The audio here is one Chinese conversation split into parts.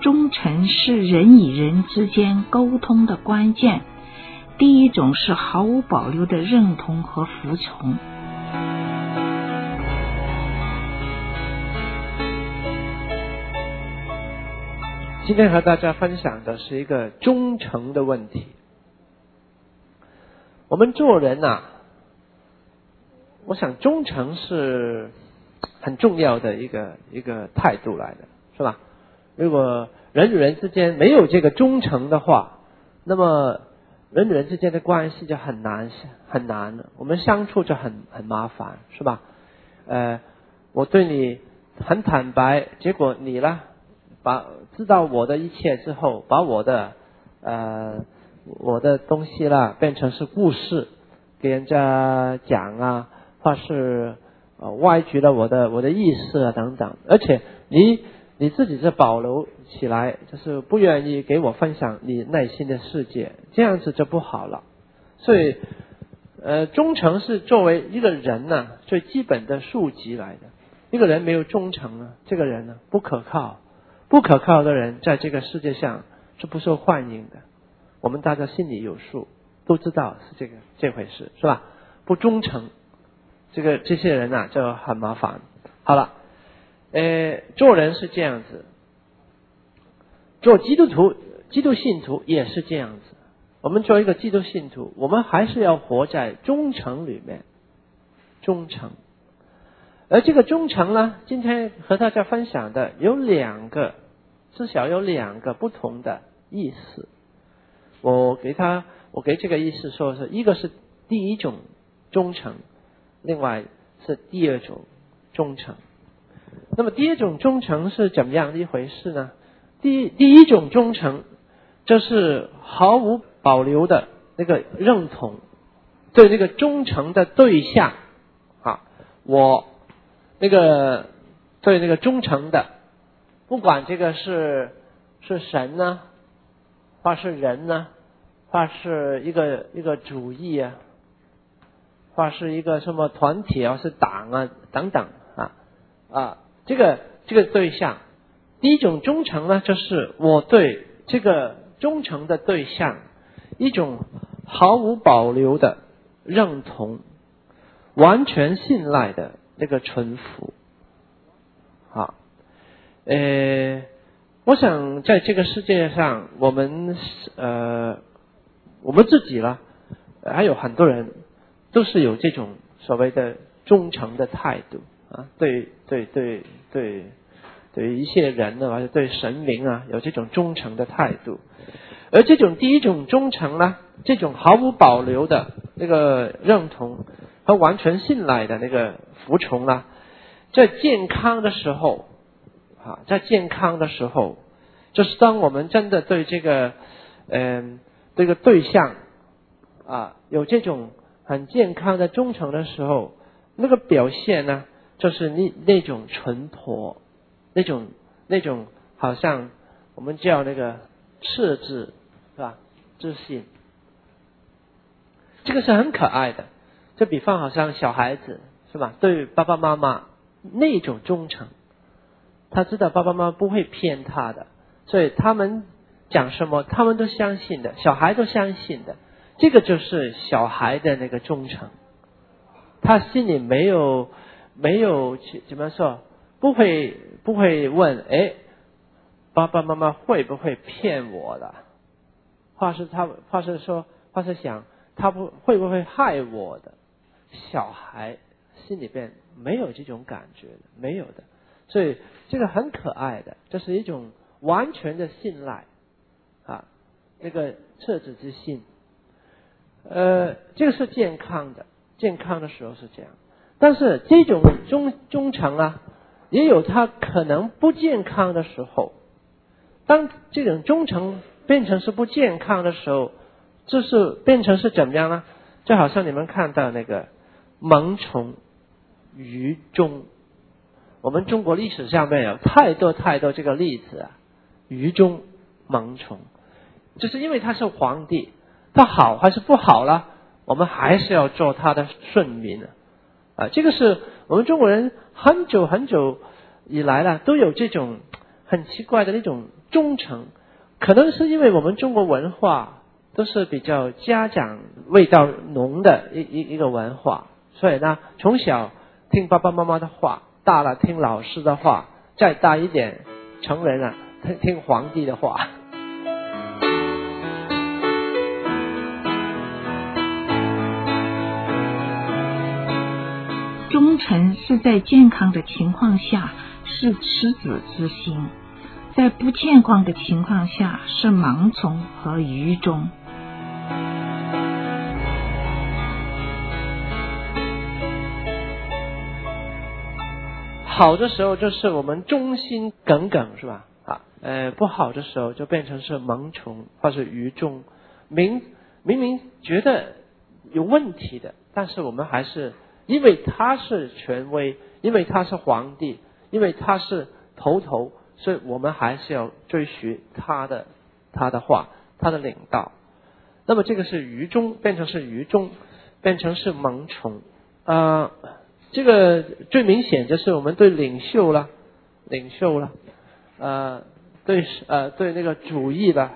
忠诚是人与人之间沟通的关键。第一种是毫无保留的认同和服从。 今天和大家分享的是一个忠诚的问题。我们做人我想忠诚是很重要的一个态度来的，是吧？如果人与人之间没有这个忠诚的话，那么人与人之间的关系就很难了，我们相处就很麻烦，是吧？我对你很坦白，结果你呢知道我的一切之后，把我的东西啦变成是故事给人家讲或是歪曲了我的意思等等，而且你自己是保留起来，就是不愿意给我分享你内心的世界，这样子就不好了。所以忠诚是作为一个人最基本的素质来的。一个人没有忠诚这个人不可靠。不可靠的人在这个世界上是不受欢迎的，我们大家心里有数，都知道是这回事，是吧？不忠诚，这些人就很麻烦。好了，做人是这样子，做基督信徒也是这样子。我们做一个基督信徒，我们还是要活在忠诚里面，忠诚。而这个忠诚呢，今天和大家分享的至少有两个不同的意思。我给这个意思说是一个是第一种忠诚，另外是第二种忠诚。那么第一种忠诚是怎么样的一回事呢？第一种忠诚就是毫无保留的那个认同，对那个忠诚的对象我对那个忠诚的，不管这个是神或是人或是一个主义或是一个什么团体是党等等这个对象。第一种忠诚呢，就是我对这个忠诚的对象一种毫无保留的认同，完全信赖的那个臣服。我想在这个世界上，我们自己还有很多人都是有这种所谓的忠诚的态度对一些人或者对神明有这种忠诚的态度。而这种第一种忠诚呢，这种毫无保留的那个认同和完全信赖的那个服从在健康的时候就是当我们真的对这个对象有这种很健康的忠诚的时候，那个表现呢，就是那种淳朴，那种好像我们叫那个赤子是吧？自信，这个是很可爱的。就比方好像小孩子是吧？对爸爸妈妈那种忠诚，他知道爸爸妈妈不会骗他的，所以他们讲什么他们都相信的，小孩都相信的。这个就是小孩的那个忠诚，他心里没有怎么说，不会问爸爸妈妈会不会骗我的，或是想他会不会害我的。小孩心里边没有这种感觉的，没有的。所以这个很可爱的，这是一种完全的信赖那个赤子之心。这个是健康的时候是这样。但是这种忠诚也有它可能不健康的时候。当这种忠诚变成是不健康的时候，就是变成是怎么样呢？就好像你们看到那个盲从愚忠，我们中国历史上面有太多这个例子愚忠盲从，就是因为他是皇帝，他好还是不好了，我们还是要做他的顺民这个是我们中国人很久以来都有这种很奇怪的那种忠诚，可能是因为我们中国文化都是比较家长味道浓的一个文化，所以呢，从小听爸爸妈妈的话，大了听老师的话，再大一点成人了听皇帝的话。 忠诚是在健康的情况下是赤子之心，在不健康的情况下是盲从和愚忠。 好的时候就是我们忠心耿耿，是吧？不好的时候就变成是盲从或是愚忠，明明觉得有问题的，但是我们还是因为他是权威，因为他是皇帝，因为他是头，所以我们还是要追随他的话，他的领导。那么这个是愚忠，变成是愚忠，变成是盲从。这个最明显就是我们对领袖了，对那个主义了，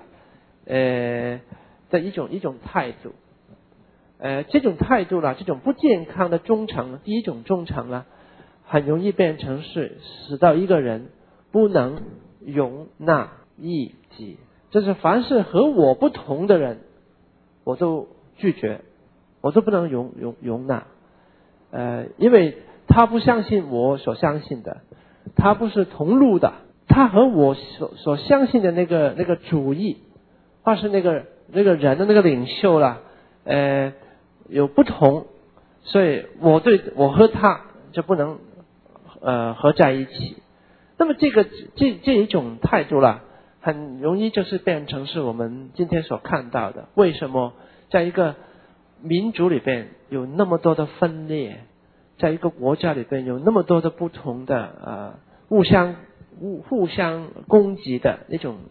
的一种态度。这种态度啦，这种不健康的忠诚，第一种忠诚啦，很容易变成是使到一个人不能容纳异己，就是凡是和我不同的人，我都拒绝，我都不能容纳。因为他不相信我所相信的，他不是同路的，他和我所相信的那个主义，或是那个人的那个领袖啦，有不同，所以我和他就不能合在一起。那么这一种态度啦，很容易就是变成是我们今天所看到的。为什么在一个民族里边有那么多的分裂，在一个国家里边有那么多的不同的互相攻击的那种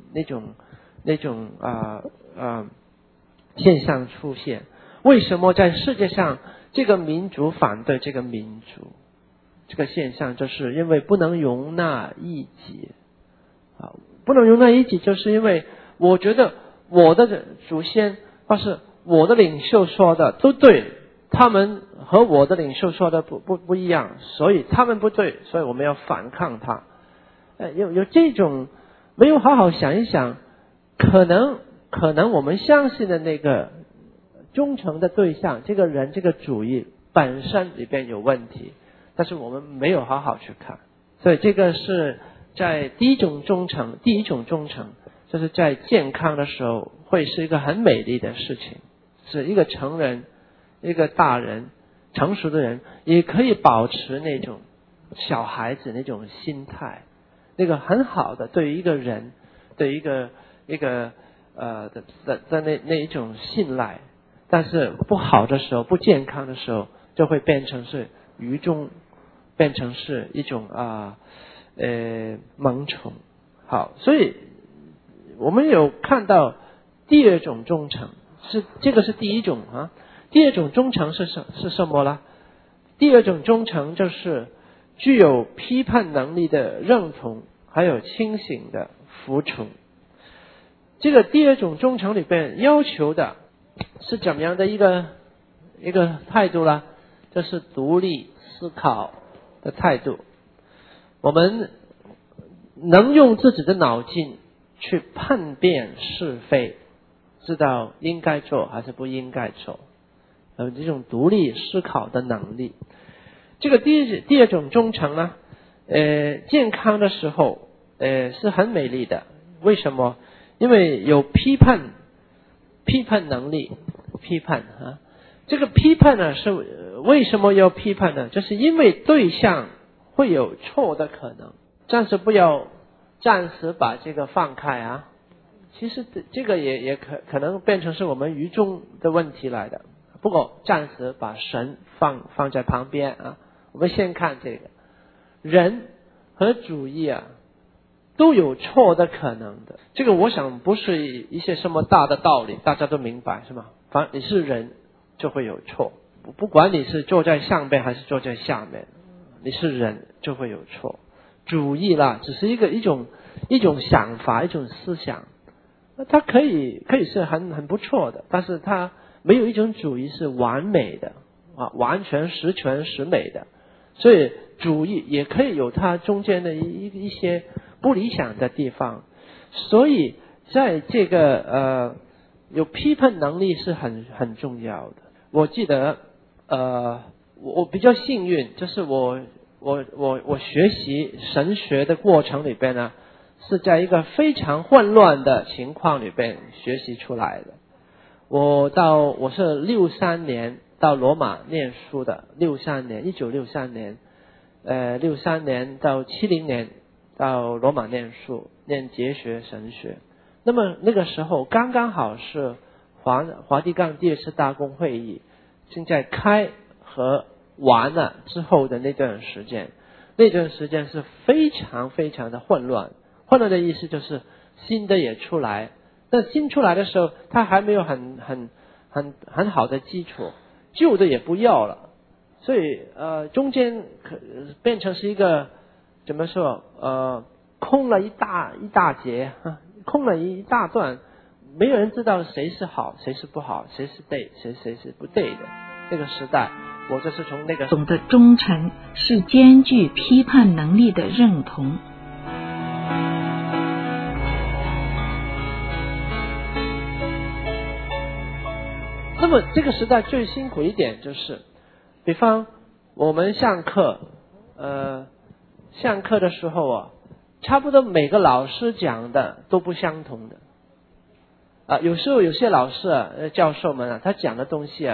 现象出现？为什么在世界上这个民族反对这个民族？这个现象就是因为不能容纳异己。不能容纳异己，就是因为我觉得我的祖先或是我的领袖说的都对，他们和我的领袖说的不一样，所以他们不对，所以我们要反抗他。有这种没有好好想一想，可能我们相信的那个忠诚的对象，这个人这个主义本身里边有问题，但是我们没有好好去看。所以这个是在第一种忠诚就是在健康的时候会是一个很美丽的事情，是一个成人，一个大人成熟的人也可以保持那种小孩子那种心态，那个很好的对于一个人对一个那一种信赖。但是不好的时候，不健康的时候，就会变成是愚忠，变成是一种盲从。好，所以我们有看到第二种忠诚，这个是第一种啊。第二种忠诚是什么呢？第二种忠诚就是具有批判能力的认同，还有清醒的服从。这个第二种忠诚里边要求的是怎么样的一个态度呢？就是独立思考的态度。我们能用自己的脑筋去判辨是非，知道应该做还是不应该做，有这种独立思考的能力。这个第二种忠诚呢，健康的时候是很美丽的。为什么？因为有批判能力。这个批判呢，是为什么要批判呢？就是因为对象会有错的可能，暂时把这个放开啊。其实这个也可能变成是我们愚忠的问题来的。不过暂时把神放在旁边啊，我们先看这个人和主义啊，都有错的可能的。这个我想不是一些什么大的道理，大家都明白是吗？反正你是人就会有错，不管你是坐在上面还是坐在下面，你是人就会有错。 主义啦，只是一种想法，一种思想，它可以是很不错的，但是它没有一种主义是完美的啊，完全十全十美的。所以主义也可以有它中间的一些不理想的地方。所以在这个有批判能力是很重要的。我记得我比较幸运，就是我学习神学的过程里边呢，是在一个非常混乱的情况里边学习出来的。我是63年到罗马念书的，1963年，63年到70年到罗马念书，念哲学神学。那么那个时候刚刚好是梵蒂冈第二次大公会议正在开和完了之后的那段时间是非常非常的混乱。混乱的意思就是新的也出来，但新出来的时候它还没有很好的基础，旧的也不要了，所以中间变成是一个怎么说空了一大截，空了一大段，没有人知道谁是好谁是不好，谁是对谁是不对的。这个时代我就是从那个总的忠诚是兼具批判能力的认同。 那么这个时代最辛苦一点就是，比方我们上课的时候啊，差不多每个老师讲的都不相同的有时候有些老师教授们他讲的东西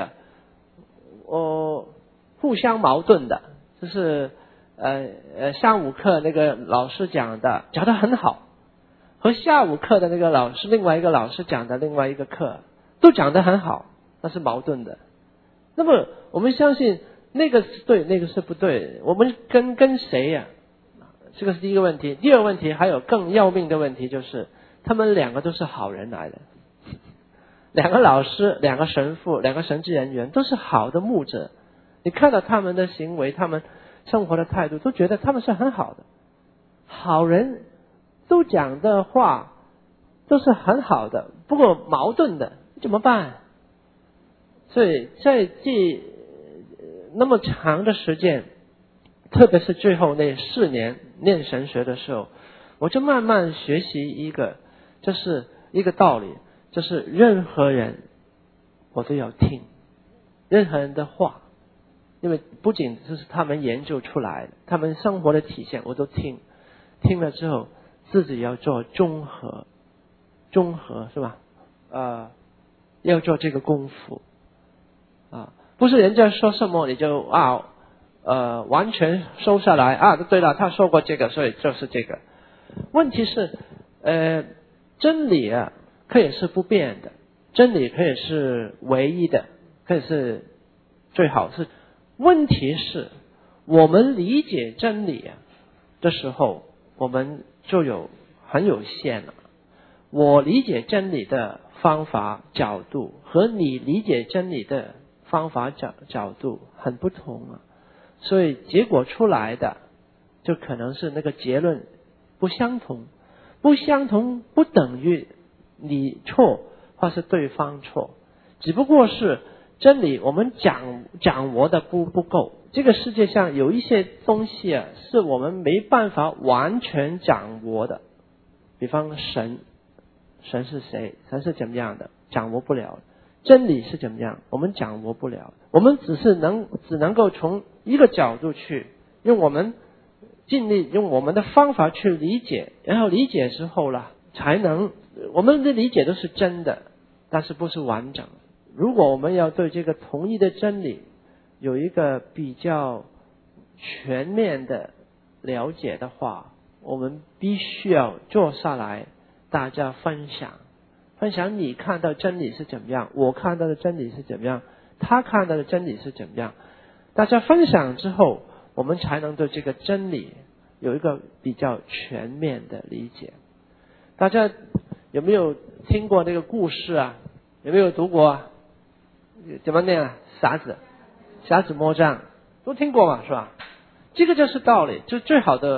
互相矛盾的，就是上午课那个老师讲的很好，和下午课的那个另外一个老师讲的另外一个课都讲得很好，那是矛盾的。那么我们相信那个是对，那个是不对，我们跟谁呀？这个是第一个问题。第二个问题还有更要命的问题，就是他们两个都是好人来的，两个老师、两个神父、两个神职人员都是好的牧者，你看到他们的行为，他们生活的态度，都觉得他们是很好的。好人都讲的话都是很好的，不过矛盾的怎么办？所以在那么长的时间，特别是最后那4年念神学的时候，我就慢慢学习就是一个道理，就是任何人我都要听，任何人的话，因为不仅这是他们研究出来的，他们生活的体现我都听了之后，自己要做综合是吧？要做这个功夫不是人家说什么你就完全收下来对了，他说过这个，所以就是这个。问题是真理可以是不变的，真理可以是唯一的，可以是最好是。问题是我们理解真理的时候，我们就很有限了。我理解真理的方法角度和你理解真理的方法角度很不同所以结果出来的就可能是那个结论不相同不等于你错或是对方错，只不过是真理我们掌握的不够。这个世界上有一些东西是我们没办法完全掌握的，比方神是谁，神是怎么样的，掌握不了。真理是怎么样，我们掌握不了，我们只能够从一个角度去用我们尽力用我们的方法去理解，然后理解之后才能我们的理解都是真的，但是不是完整。如果我们要对这个同一的真理有一个比较全面的了解的话，我们必须要坐下来大家分享你看到真理是怎么样，我看到的真理是怎么样，他看到的真理是怎么样，大家分享之后，我们才能对这个真理有一个比较全面的理解。大家有没有听过那个故事有没有读过怎么念傻子摸象，都听过嘛，是吧？这个就是道理，就最好的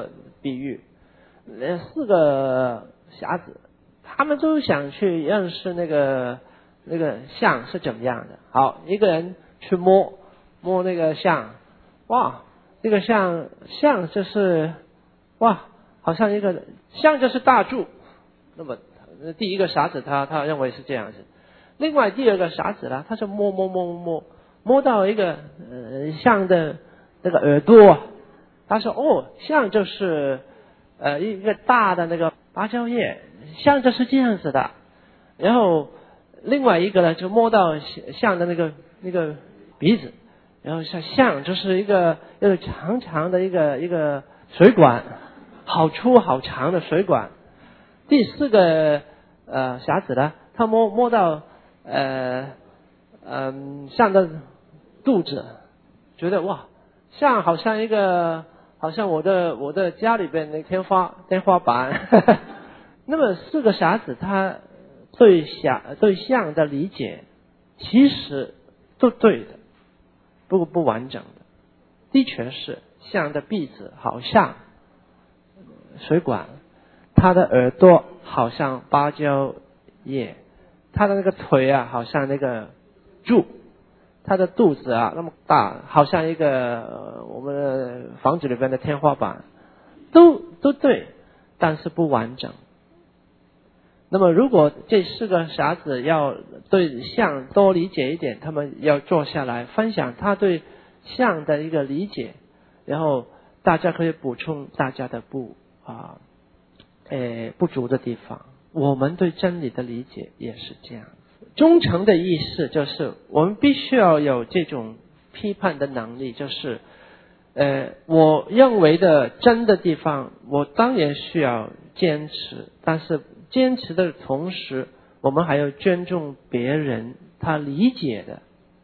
比喻。4个瞎子，他们都想去认识那个像是怎么样的。好，一个人去摸那个像，哇，这个像就是哇，好像一个像就是大柱。那么第一个傻子他认为是这样子。另外第二个傻子呢，他就摸到一个像的那个耳朵，他说像就是一个大的那个芭蕉叶，像就是这样子的。然后另外一个呢就摸到像的那个鼻子，然后像就是一个长长的一个水管，好粗好长的水管。第4个瞎子呢，他摸到像的肚子，觉得哇，像好像我的家里边的天花板。那么4个瞎子他对像的理解其实都对的，不完整的。的确是像的鼻子好像水管，他的耳朵好像芭蕉叶，他的那个腿啊好像那个柱，他的肚子啊那么大，好像一个我们的房子里边的天花板，都对，但是不完整。那么如果这4个傻子要对像多理解一点，他们要坐下来分享他对像的一个理解，然后大家可以补充大家的不足的地方。我们对真理的理解也是这样。忠诚的意思就是我们必须要有这种批判的能力，就是我认为的真的地方我当然需要坚持，但是坚持的同时我们还要尊重别人他理解的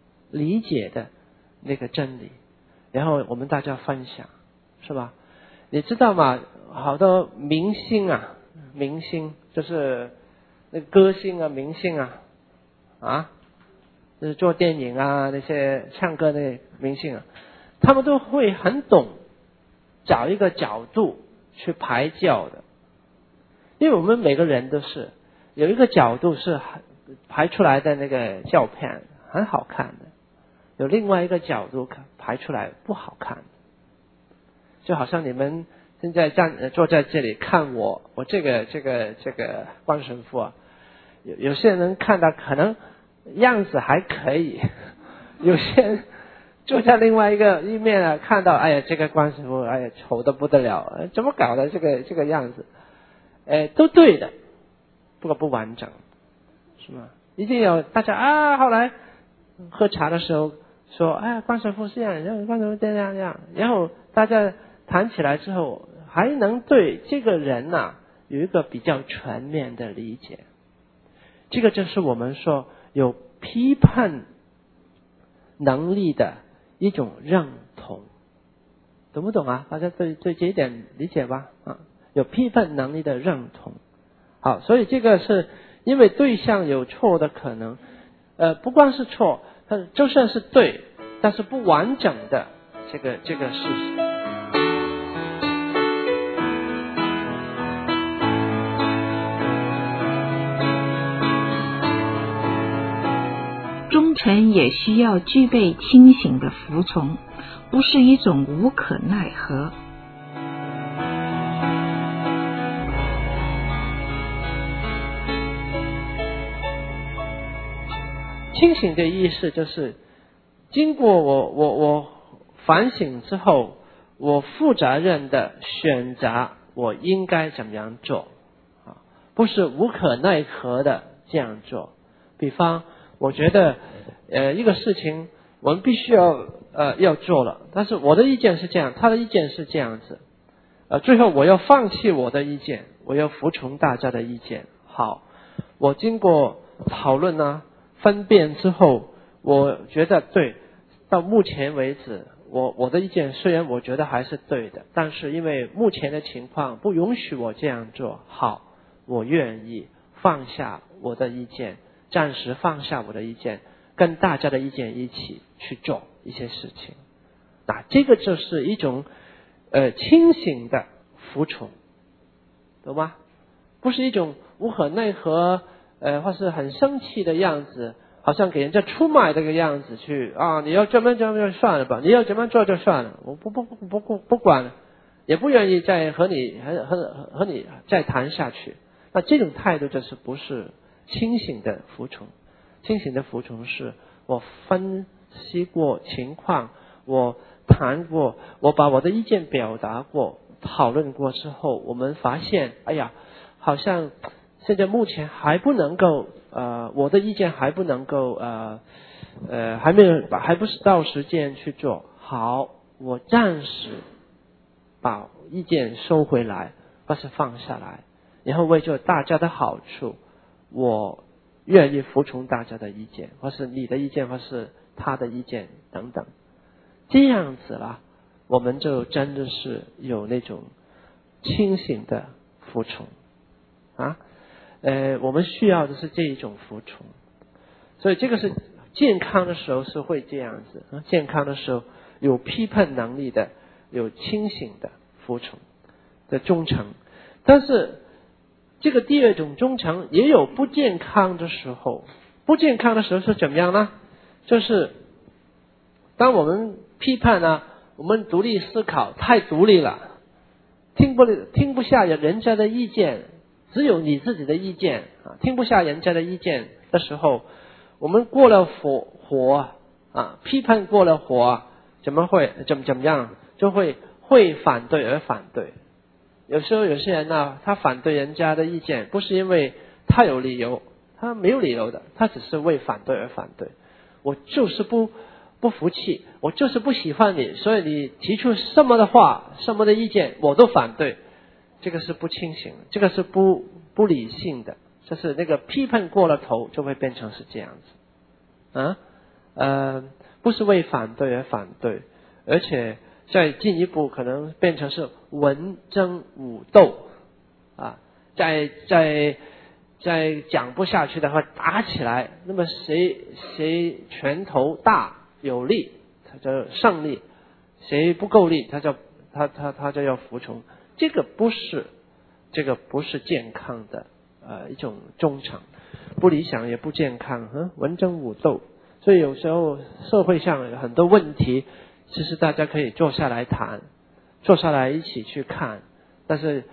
那个真理，然后我们大家分享，是吧？你知道吗？好多明星就是那个歌星啊，明星啊，就是做电影啊，那些唱歌的明星啊，他们都会很懂找一个角度去拍照的。因为我们每个人都是有一个角度是拍出来的那个照片很好看的，有另外一个角度拍出来不好看的。就好像你们现在坐在这里看我这个关神父啊，有些人看到可能样子还可以，有些人坐在另外一面啊，看到哎呀这个关神父哎呀丑得不得了，怎么搞的这个样子，都对的，不过不完整，是吗？一定有大家后来喝茶的时候说关神父是这样，然后关神父这样，然后大家谈起来之后还能对这个人有一个比较全面的理解。这个就是我们说有批判能力的一种认同，懂不懂啊？大家对这一点理解吧？有批判能力的认同。好，所以这个是因为对象有错的可能，不光是错，它就算是对，但是不完整的这个事实。 忠诚也需要具备清醒的服从，不是一种无可奈何。 清醒的意思就是经过我反省之后，我负责任的选择我应该怎么样做，不是无可奈何的这样做。比方我觉得一个事情我们必须要做了，但是我的意见是这样，他的意见是这样子，最后我要放弃我的意见，我要服从大家的意见。好，我经过讨论分辨之后，我觉得对，到目前为止我的意见虽然我觉得还是对的，但是因为目前的情况不允许我这样做，好，我愿意放下我的意见，暂时放下我的意见，跟大家的意见一起去做一些事情。这个就是一种清醒的服从，懂吗？不是一种无可奈何或是很生气的样子，好像给人家出卖这个样子去啊，你要这么就算了吧，你要怎么做就算了，我不管了，也不愿意再和你再谈下去。那这种态度就是不是清醒的服从。清醒的服从是我分析过情况，我谈过，我把我的意见表达过，讨论过之后，我们发现哎呀，好像现在目前还不能够我的意见还不能够还不是到时间去做好，我暂时把意见收回来或是放下来，然后为了大家的好处，我愿意服从大家的意见，或是你的意见，或是他的意见等等，这样子啦，我们就真的是有那种清醒的服从啊。我们需要的是这一种服从，所以这个是健康的时候是会这样子，健康的时候有批判能力的，有清醒的服从的忠诚。但是这个第二种忠诚也有不健康的时候，不健康的时候是怎么样呢？就是当我们批判呢，我们独立思考太独立了，听不下人家的意见，只有你自己的意见啊，听不下人家的意见的时候，我们过了火啊，批判过了火，怎么样，就会反对而反对。有时候有些人呢，他反对人家的意见，不是因为他有理由，他没有理由的，他只是为反对而反对。我就是不服气，我就是不喜欢你，所以你提出什么的话，什么的意见，我都反对。这个是不清醒，这个是不理性的，就是那个批判过了头，就会变成是这样子不是为反对而反对，而且再进一步可能变成是文争武斗啊，再讲不下去的话打起来，那么谁拳头大有力，他就胜利；谁不够力，他就要服从。这个不是健康的一种忠诚，不理想也不健康，文争武斗。所以有时候社会上有很多问题，其实大家可以坐下来谈，坐下来一起去看，但是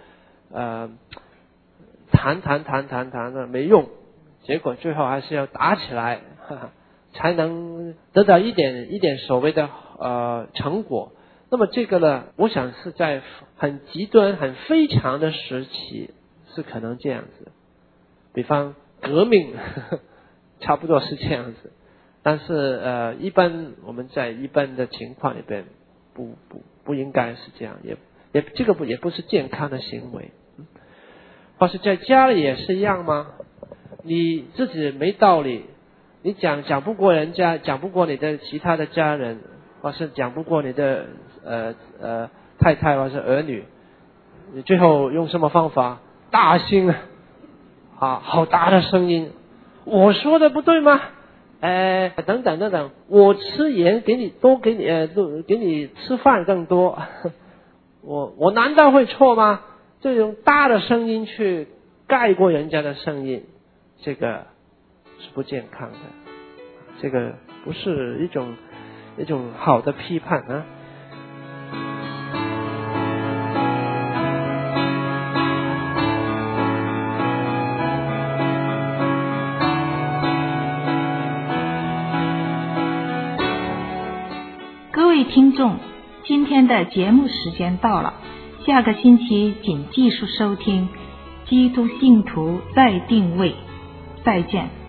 谈的没用，结果最后还是要打起来，才能得到一点所谓的成果。那么这个呢，我想是在很极端很非常的时期是可能这样子，比方革命差不多是这样子。但是一般我们在一般的情况里边不应该是这样，也这个也不是健康的行为。或是在家里也是一样吗？你自己没道理，你讲不过人家，讲不过你的其他的家人，或是讲不过你的太太或是儿女，你最后用什么方法？大声好大的声音，我说的不对吗？等等，我吃盐给你给你吃饭更多，我难道会错吗？就用大的声音去盖过人家的声音，这个是不健康的，这个不是一种好的批判啊。 各位听众，今天的节目时间到了，下个星期请继续收听基督信徒再定位，再见。